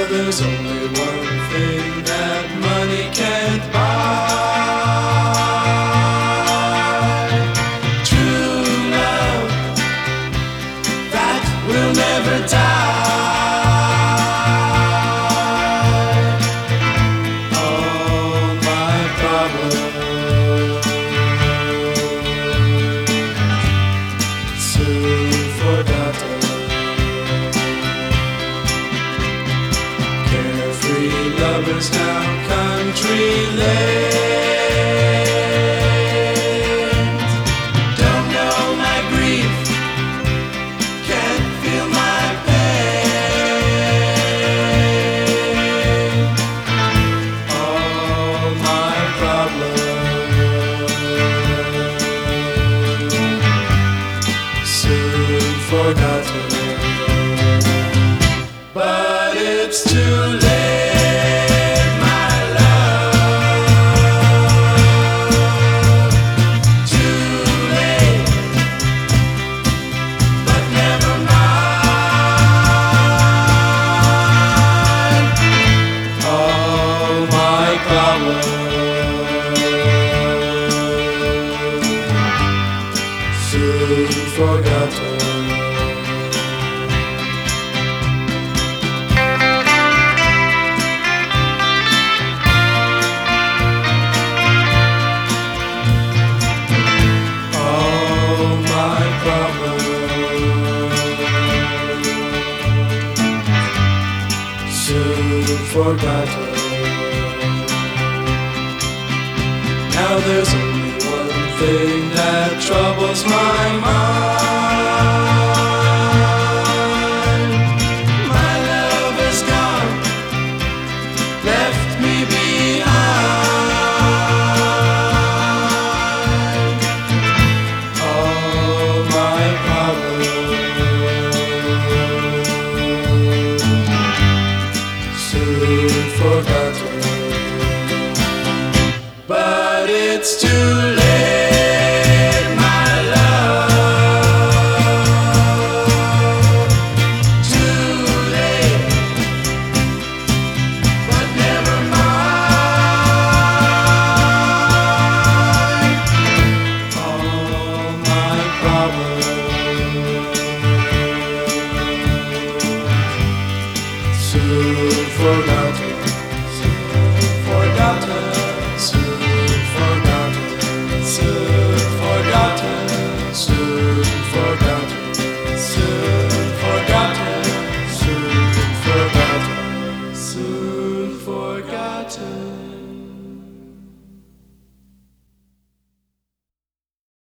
there's only one thing that money can't buy. True love that will never die. All my problems soon forgotten. Carefree lovers down country lanes don't know my grief, can't feel my pain. All my problems soon forgotten. But it's too late, my love. Too late, but never mind. All my problems soon forgotten. Soon forgotten. Now there's only one thing that troubles my mind.